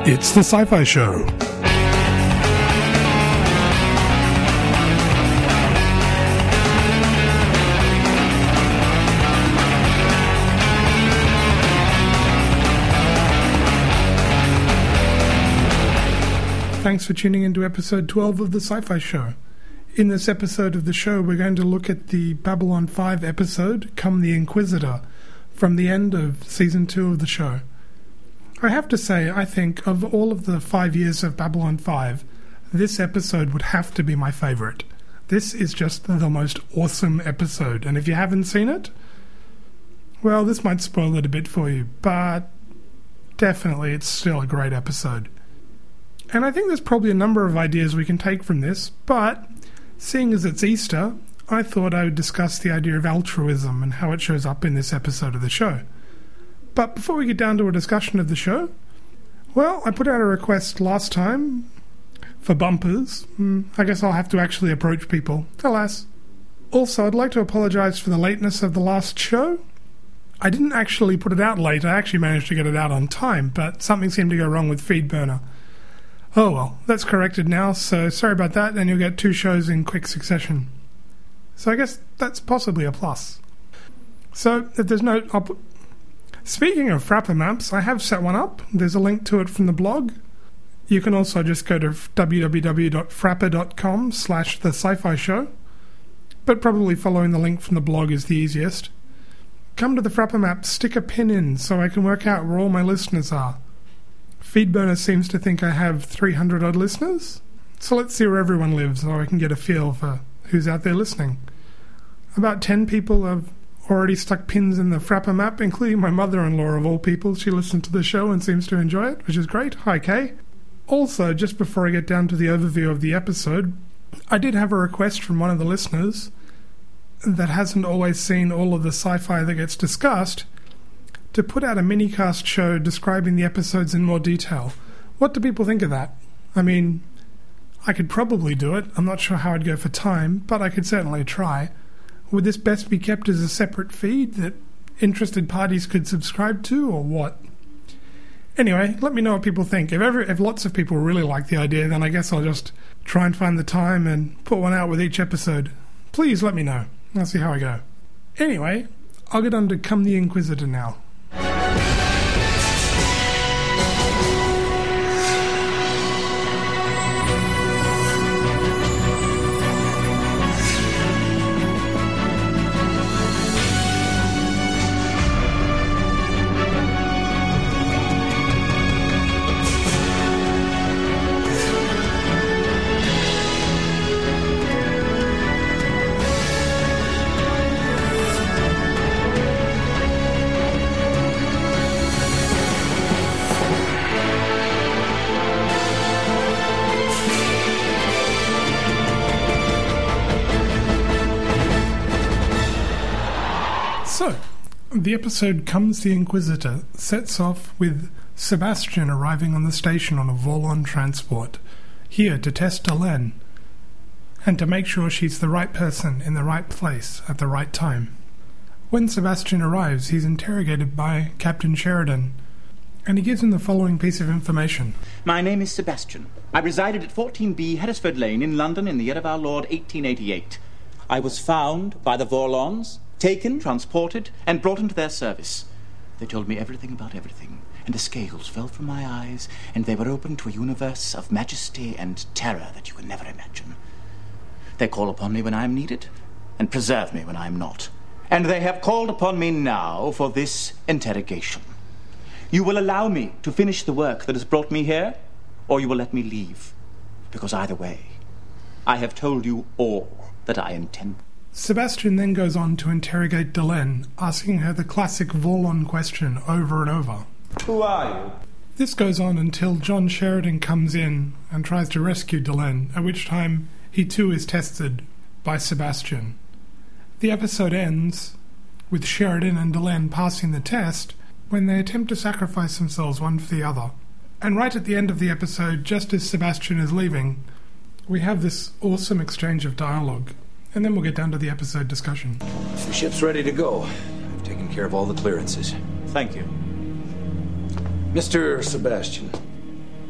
It's the Sci-Fi Show. Thanks for tuning into episode 12 of the Sci-Fi Show. In this episode of the show, we're going to look at the Babylon 5 episode, Come the Inquisitor, from the end of season 2 of the show. I have to say, I think of all of the 5 years of Babylon 5, this episode would have to be my favourite. This is just the most awesome episode, and if you haven't seen it, well, this might spoil it a bit for you, but definitely it's still a great episode. And I think there's probably a number of ideas we can take from this, but seeing as it's Easter, I thought I would discuss the idea of altruism and how it shows up in this episode of the show. But before we get down to a discussion of the show, well, I put out a request last time for bumpers. I guess I'll have to actually approach people, alas. Also, I'd like to apologise for the lateness of the last show. I didn't actually put it out late, I actually managed to get it out on time, but something seemed to go wrong with FeedBurner. Oh well, that's corrected now, so sorry about that, and you'll get 2 shows in quick succession. So I guess that's possibly a plus. So, if there's no... Speaking of Frapper maps, I have set one up. There's a link to it from the blog. You can also just go to www.frapper.com/the-sci-fi show, but probably following the link from the blog is the easiest. Come to the Frapper map, stick a pin in so I can work out where all my listeners are. FeedBurner seems to think I have 300 odd listeners, so let's see where everyone lives so I can get a feel for who's out there listening. About 10 people have already stuck pins in the Frapper map, including my mother-in-law of all people. She listened to the show and seems to enjoy it, which is great. Hi, Kay. Also, just before I get down to the overview of the episode, I did have a request from one of the listeners that hasn't always seen all of the sci-fi that gets discussed to put out a mini-cast show describing the episodes in more detail. What do people think of that? I mean, I could probably do it. I'm not sure how I'd go for time, but I could certainly try. Would this best be kept as a separate feed that interested parties could subscribe to, or what? Anyway, let me know what people think. If lots of people really like the idea, then I guess I'll just try and find the time and put one out with each episode. Please let me know. I'll see how I go. Anyway, I'll get on to Come the Inquisitor now. The episode Comes the Inquisitor sets off with Sebastian arriving on the station on a Vorlon transport, here to test Delenn, and to make sure she's the right person in the right place at the right time. When Sebastian arrives, he's interrogated by Captain Sheridan, and he gives him the following piece of information. My name is Sebastian. I resided at 14B Herresford Lane in London in the year of our Lord 1888. I was found by the Vorlons, taken, transported, and brought into their service. They told me everything about everything, and the scales fell from my eyes, and they were open to a universe of majesty and terror that you can never imagine. They call upon me when I am needed, and preserve me when I am not. And they have called upon me now for this interrogation. You will allow me to finish the work that has brought me here, or you will let me leave. Because either way, I have told you all that I intend. Sebastian then goes on to interrogate Delenn, asking her the classic Vorlon question over and over. Who are you? This goes on until John Sheridan comes in and tries to rescue Delenn, at which time he too is tested by Sebastian. The episode ends with Sheridan and Delenn passing the test when they attempt to sacrifice themselves one for the other. And right at the end of the episode, just as Sebastian is leaving, we have this awesome exchange of dialogue. And then we'll get down to the episode discussion. The ship's ready to go. I've taken care of all the clearances. Thank you. Mr. Sebastian,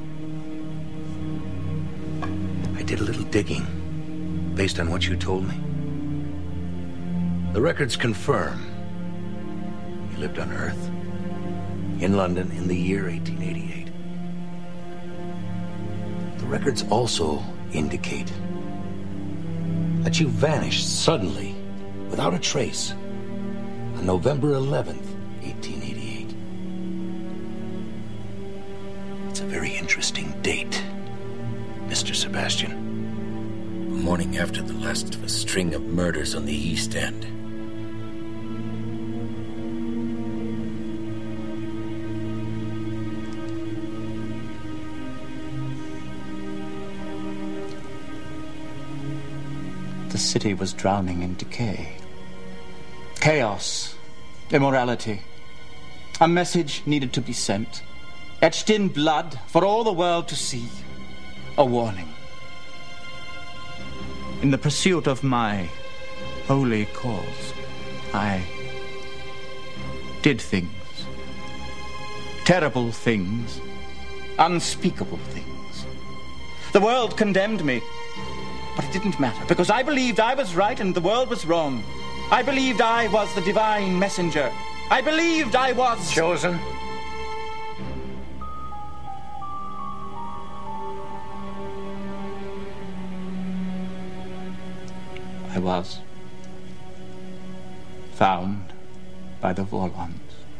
did a little digging based on what you told me. The records confirm you lived on Earth, in London, in the year 1888. The records also indicate that you vanished suddenly, without a trace, on November 11th, 1888. It's a very interesting date, Mr. Sebastian. The morning after the last of a string of murders on the East End. The city was drowning in decay. Chaos, immorality. A message needed to be sent, etched in blood for all the world to see. A warning. In the pursuit of my holy cause, I did things. Terrible things. Unspeakable things. The world condemned me. But it didn't matter, because I believed I was right and the world was wrong. I believed I was the divine messenger. I believed I was... Chosen? I was found by the Vorlons.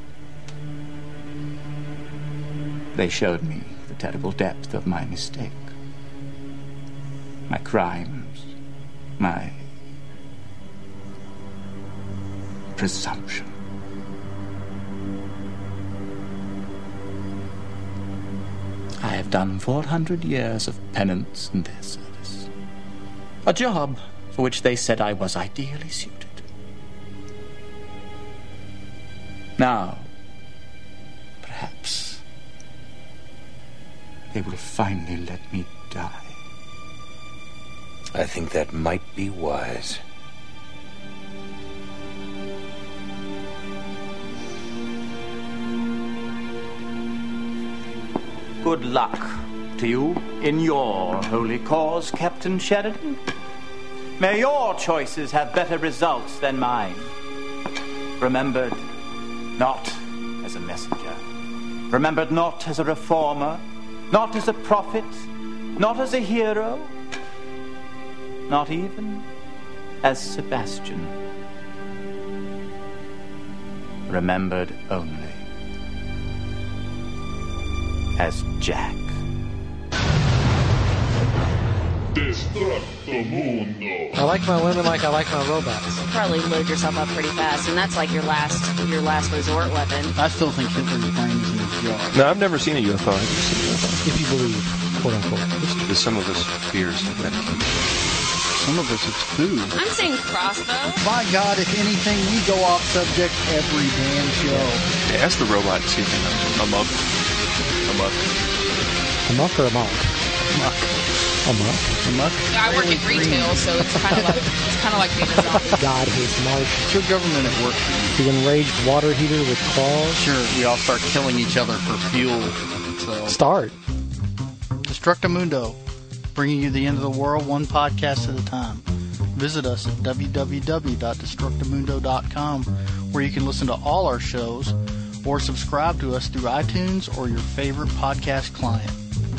They showed me the terrible depth of my mistake. My crimes, my presumption. I have done 400 years of penance in their service. A job for which they said I was ideally suited. Now, perhaps, they will finally let me die. I think that might be wise. Good luck to you in your holy cause, Captain Sheridan. May your choices have better results than mine. Remembered not as a messenger. Remembered not as a reformer. Not as a prophet. Not as a hero. Not even as Sebastian. Remembered only as Jack. I like my women like I like my robots. You probably load yourself up pretty fast, and that's like your last resort weapon. I still think Hitler's brain is in his jaw. No, I've never seen a UFO. Have you seen a UFO? If you believe, quote unquote. Some of us fears medication. Some of us it's food. I'm saying crossbow. My God, if anything, we go off subject every damn show. Yeah, ask the robot to see if they know. Amok. Amok or amok? Amok. I work in retail, so it's kind of like being a zombie. God hates Mark. It's your government at work for you. The enraged water heater with claws. Sure, we all start killing each other for fuel. So Start. Destructamundo, bringing you the end of the world one podcast at a time. Visit us at www.destructamundo.com, where you can listen to all our shows or subscribe to us through iTunes or your favorite podcast client.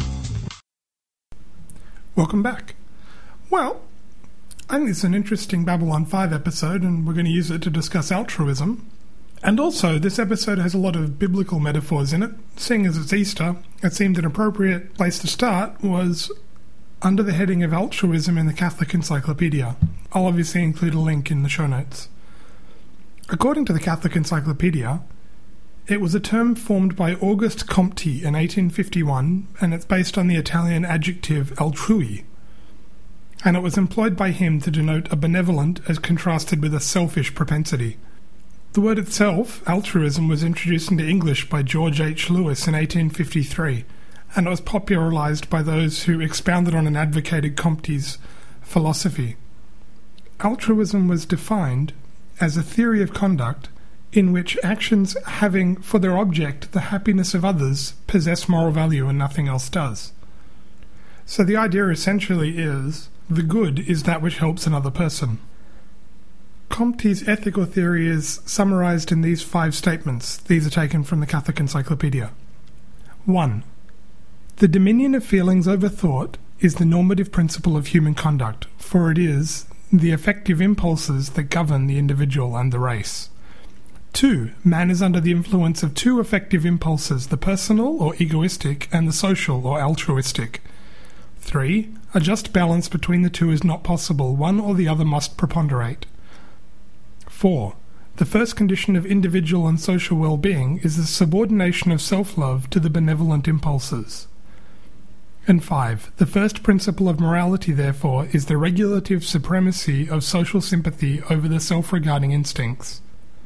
Welcome back. Well, I think it's an interesting Babylon 5 episode, and we're going to use it to discuss altruism. And also, this episode has a lot of biblical metaphors in it. Seeing as it's Easter, it seemed an appropriate place to start was under the heading of altruism in the Catholic Encyclopedia. I'll obviously include a link in the show notes. According to the Catholic Encyclopedia, it was a term formed by Auguste Comte in 1851, and it's based on the Italian adjective altrui, and it was employed by him to denote a benevolent as contrasted with a selfish propensity. The word itself, altruism, was introduced into English by George H. Lewis in 1853, and it was popularized by those who expounded on and advocated Comte's philosophy. Altruism was defined as a theory of conduct in which actions having for their object the happiness of others possess moral value and nothing else does. So the idea essentially is, the good is that which helps another person. Comte's ethical theory is summarized in these 5 statements. These are taken from the Catholic Encyclopedia. 1. The dominion of feelings over thought is the normative principle of human conduct, for it is the effective impulses that govern the individual and the race. 2. Man is under the influence of 2 effective impulses, the personal or egoistic and the social or altruistic. 3. A just balance between the 2 is not possible. One or the other must preponderate. 4. The first condition of individual and social well-being is the subordination of self-love to the benevolent impulses. And 5. The first principle of morality, therefore, is the regulative supremacy of social sympathy over the self-regarding instincts.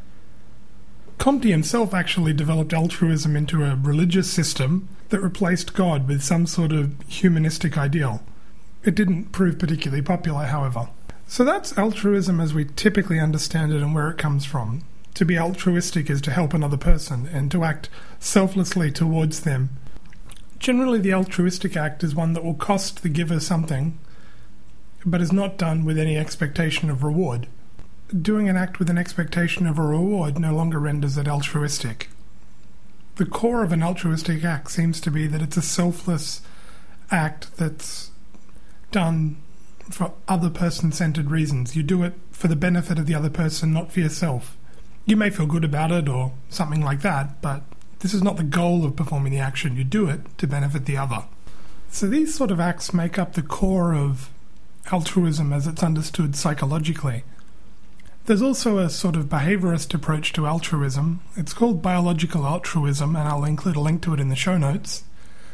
Comte himself actually developed altruism into a religious system that replaced God with some sort of humanistic ideal. It didn't prove particularly popular, however. So that's altruism as we typically understand it and where it comes from. To be altruistic is to help another person and to act selflessly towards them. Generally, the altruistic act is one that will cost the giver something, but is not done with any expectation of reward. Doing an act with an expectation of a reward no longer renders it altruistic. The core of an altruistic act seems to be that it's a selfless act that's done for other person-centered reasons. You do it for the benefit of the other person, not for yourself. You may feel good about it or something like that, but this is not the goal of performing the action. You do it to benefit the other. So these sort of acts make up the core of altruism as it's understood psychologically. There's also a sort of behaviorist approach to altruism. It's called biological altruism, and I'll include a link to it in the show notes,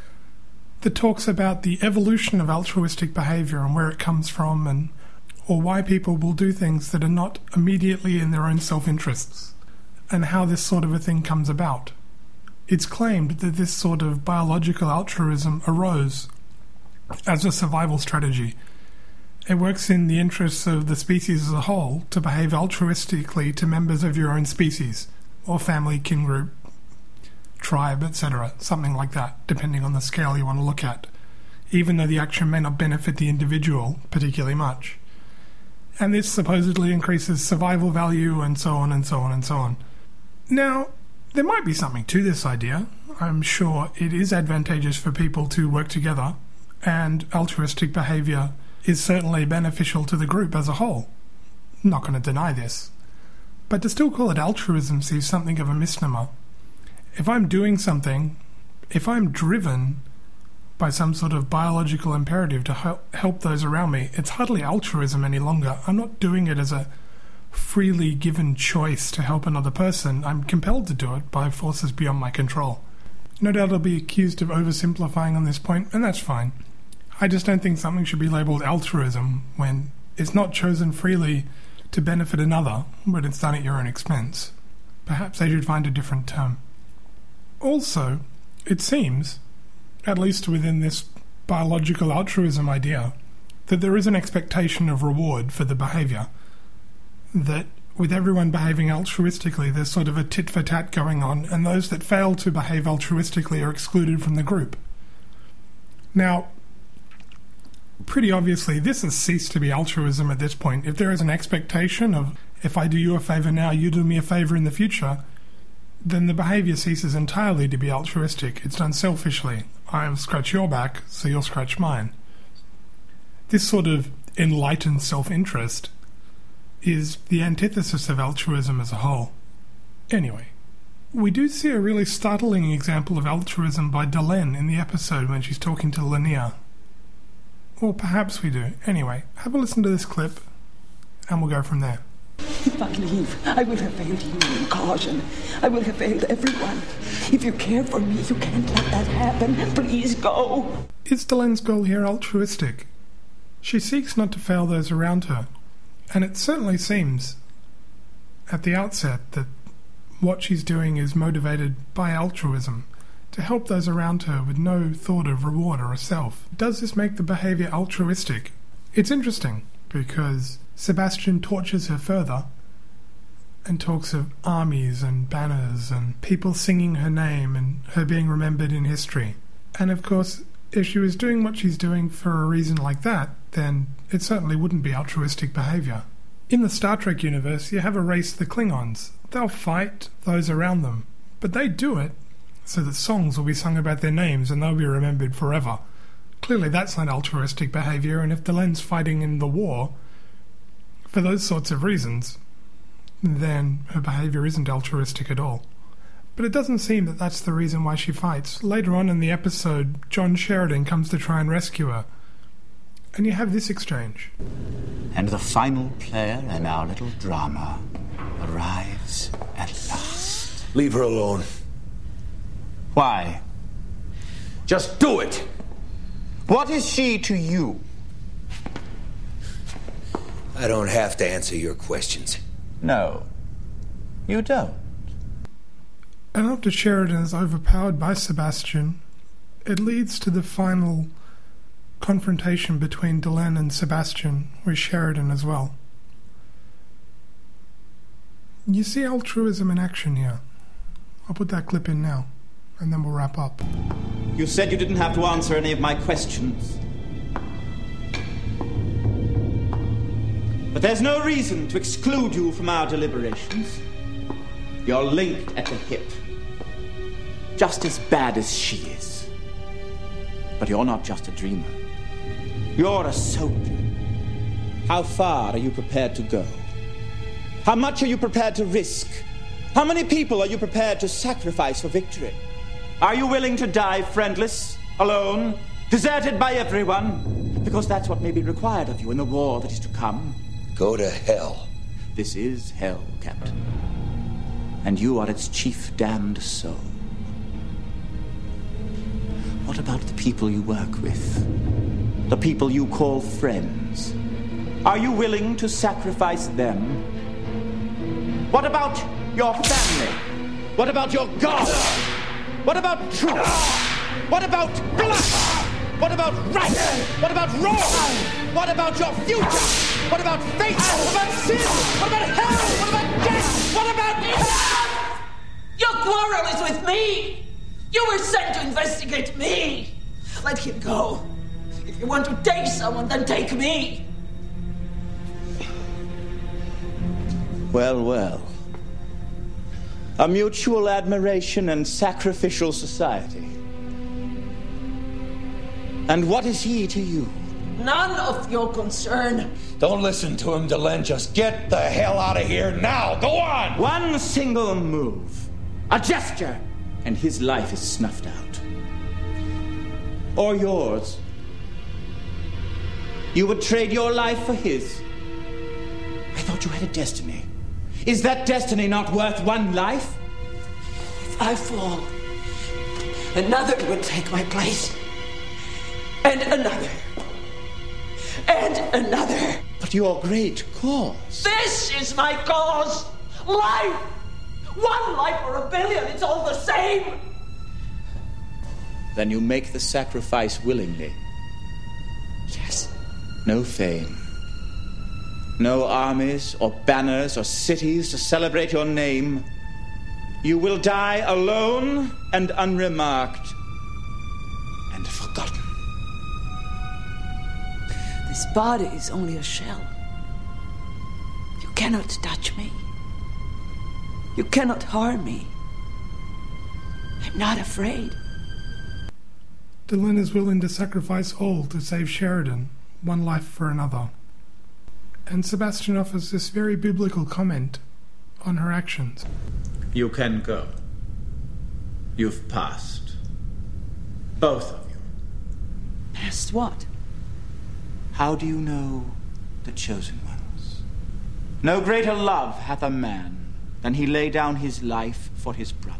that talks about the evolution of altruistic behavior and where it comes from, or why people will do things that are not immediately in their own self-interests, and how this sort of a thing comes about. It's claimed that this sort of biological altruism arose as a survival strategy. It works in the interests of the species as a whole to behave altruistically to members of your own species, or family, kin group, tribe, etc., something like that, depending on the scale you want to look at, even though the action may not benefit the individual particularly much. And this supposedly increases survival value and so on and so on and so on. Now, there might be something to this idea. I'm sure it is advantageous for people to work together, and altruistic behaviour is certainly beneficial to the group as a whole. I'm not going to deny this. But to still call it altruism seems something of a misnomer. If I'm doing something, if I'm driven by some sort of biological imperative to help those around me, it's hardly altruism any longer. I'm not doing it as a freely given choice to help another person. I'm compelled to do it by forces beyond my control. No doubt I'll be accused of oversimplifying on this point, and that's fine. I just don't think something should be labelled altruism when it's not chosen freely to benefit another, but it's done at your own expense. Perhaps they should find a different term. Also, it seems, at least within this biological altruism idea, that there is an expectation of reward for the behaviour. That with everyone behaving altruistically, there's sort of a tit-for-tat going on, and those that fail to behave altruistically are excluded from the group. Now, pretty obviously, this has ceased to be altruism at this point. If there is an expectation of, if I do you a favour now, you do me a favour in the future, then the behaviour ceases entirely to be altruistic. It's done selfishly. I'll scratch your back, so you'll scratch mine. This sort of enlightened self-interest is the antithesis of altruism as a whole. Anyway, we do see a really startling example of altruism by Delenn in the episode when she's talking to Lennier. Or perhaps we do. Anyway, have a listen to this clip, and we'll go from there. If I leave, I will have failed you in caution. I will have failed everyone. If you care for me, you can't let that happen. Please go. Is Delenn's goal here altruistic? She seeks not to fail those around her, and it certainly seems at the outset that what she's doing is motivated by altruism, to help those around her with no thought of reward or a self. Does this make the behaviour altruistic? It's interesting, because Sebastian tortures her further and talks of armies and banners and people singing her name and her being remembered in history. And of course, If she was doing what she's doing for a reason like that, then it certainly wouldn't be altruistic behaviour. In the Star Trek universe, you have a race, the Klingons. They'll fight those around them, but they do it so that songs will be sung about their names and they'll be remembered forever. Clearly that's not altruistic behaviour, and if Delenne's fighting in the war for those sorts of reasons, then her behaviour isn't altruistic at all. But it doesn't seem that that's the reason why she fights. Later on in the episode, John Sheridan comes to try and rescue her, and you have this exchange. And the final player in our little drama arrives at last. Leave her alone. Why? Just do it! What is she to you? I don't have to answer your questions. No, you don't. And after Sheridan is overpowered by Sebastian, it leads to the final confrontation between Delenn and Sebastian with Sheridan as well. You see altruism in action here. I'll put that clip in now, and then we'll wrap up. You said you didn't have to answer any of my questions. But there's no reason to exclude you from our deliberations. You're linked at the hip. Just as bad as she is. But you're not just a dreamer. You're a soldier. How far are you prepared to go? How much are you prepared to risk? How many people are you prepared to sacrifice for victory? Are you willing to die friendless, alone, deserted by everyone? Because that's what may be required of you in the war that is to come. Go to hell. This is hell, Captain. And you are its chief damned soul. What about the people you work with? The people you call friends? Are you willing to sacrifice them? What about your family? What about your God? What about truth? What about blood? What about right? What about wrong? What about your future? What about fate? What about sin? What about hell? What about death? What about death? Your quarrel is with me. You were sent to investigate me. Let him go. If you want to take someone, then take me. Well, well. A mutual admiration and sacrificial society. And what is he to you? None of your concern. Don't listen to him, Delenn. Just get the hell out of here now. Go on! One single move, a gesture, and his life is snuffed out. Or yours. You would trade your life for his. I thought you had a destiny. Is that destiny not worth one life? If I fall, another will take my place. And another. And another. But your great cause. This is my cause. Life. One life or a billion, it's all the same. Then you make the sacrifice willingly. Yes. No fame. No armies or banners or cities to celebrate your name. You will die alone and unremarked and forgotten. This body is only a shell. You cannot touch me. You cannot harm me. I'm not afraid. Delenn is willing to sacrifice all to save Sheridan, one life for another. And Sebastian offers this very biblical comment on her actions. You can go. You've passed. Both of you. Past what? How do you know the chosen ones? No greater love hath a man than he lay down his life for his brother.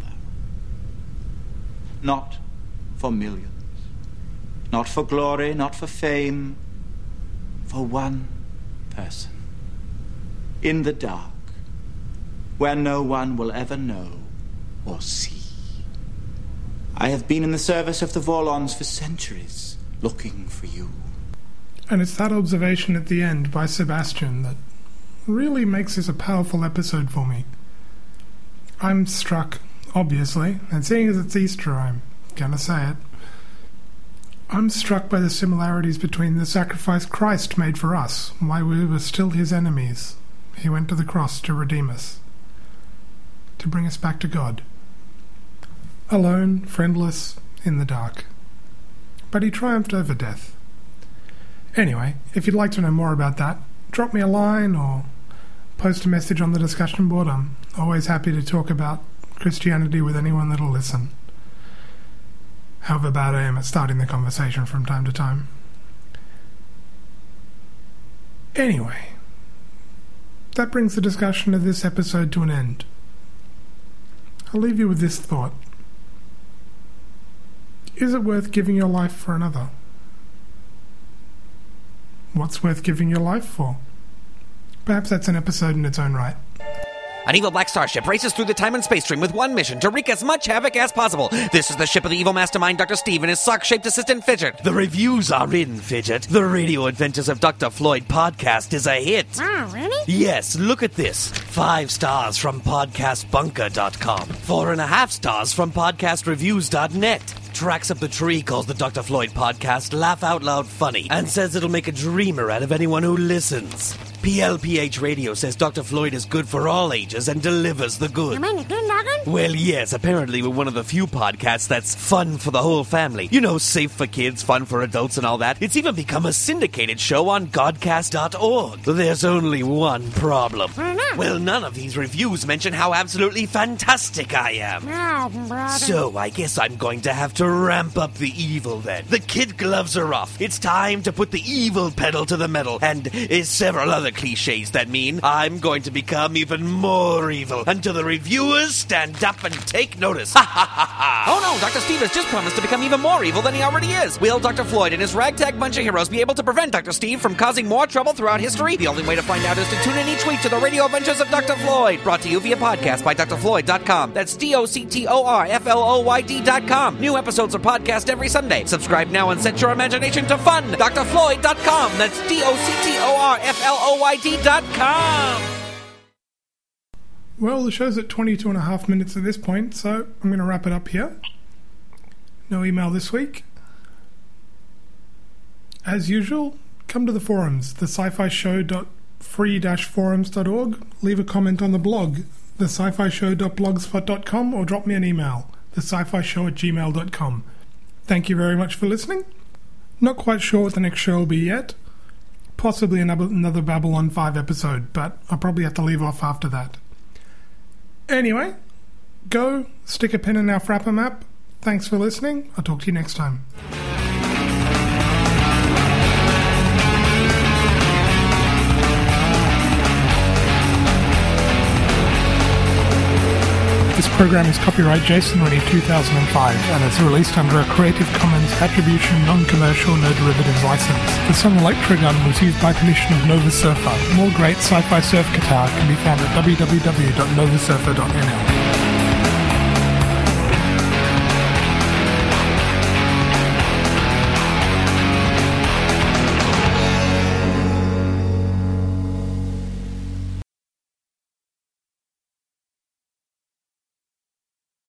Not for millions. Not for glory, not for fame. For one person. In the dark. Where no one will ever know or see. I have been in the service of the Vorlons for centuries, looking for you. And it's that observation at the end by Sebastian that really makes this a powerful episode for me. I'm struck, obviously, and seeing as it's Easter, I'm gonna say it. I'm struck by the similarities between the sacrifice Christ made for us. While we were still his enemies, he went to the cross to redeem us, to bring us back to God. Alone, friendless, in the dark. But he triumphed over death. Anyway, if you'd like to know more about that, drop me a line or post a message on the discussion board. I'm always happy to talk about Christianity with anyone that'll listen. However bad I am at starting the conversation from time to time. Anyway, that brings the discussion of this episode to an end. I'll leave you with this thought. Is it worth giving your life for another? What's worth giving your life for? Perhaps that's an episode in its own right. An evil black starship races through the time and space stream with one mission, to wreak as much havoc as possible. This is the ship of the evil mastermind, Dr. Steve, and his sock-shaped assistant, Fidget. The reviews are in, Fidget. The Radio Adventures of Dr. Floyd podcast is a hit. Oh, really? Yes, look at this. 5 stars from podcastbunker.com. 4.5 stars from podcastreviews.net. Tracks Up the Tree calls the Dr. Floyd podcast laugh out loud funny and says it'll make a dreamer out of anyone who listens. PLPH Radio says Dr. Floyd is good for all ages and delivers the good. You mean the good noggin? Well, yes, apparently we're one of the few podcasts that's fun for the whole family. You know, safe for kids, fun for adults and all that. It's even become a syndicated show on Godcast.org. There's only one problem. Well, none of these reviews mention how absolutely fantastic I am. Oh, brother. So I guess I'm going to have to ramp up the evil then. The kid gloves are off. It's time to put the evil pedal to the metal, and several other cliches that mean I'm going to become even more evil until the reviewers stand up and take notice. Ha ha ha ha! Oh no, Dr. Steve has just promised to become even more evil than he already is. Will Dr. Floyd and his ragtag bunch of heroes be able to prevent Dr. Steve from causing more trouble throughout history? The only way to find out is to tune in each week to the Radio Adventures of Dr. Floyd, brought to you via podcast by drfloyd.com. That's DOCTORFLOYD.com. New episodes are podcast every Sunday. Subscribe now and set your imagination to fun. drfloyd.com. That's DOCTORFLOYD.com. Well, the show's at 22.5 minutes at this point, so I'm going to wrap it up here. No email this week. As usual, come to the forums, the sci-fi-show.free-forums.org. Leave a comment on the blog, the sci-fi-show.blogspot.com, or drop me an email, the sci-fi-show@gmail.com. Thank you very much for listening. Not quite sure what the next show will be yet. Possibly another Babylon 5 episode, but I'll probably have to leave off after that. Anyway, go stick a pin in our Frapper map. Thanks for listening. I'll talk to you next time. This program is copyright Jason Rennie 2005 and is released under a Creative Commons Attribution Non-Commercial No Derivatives license. The song Electrogun was used by permission of Nova Surfer. More great sci-fi surf guitar can be found at www.novasurfer.nl.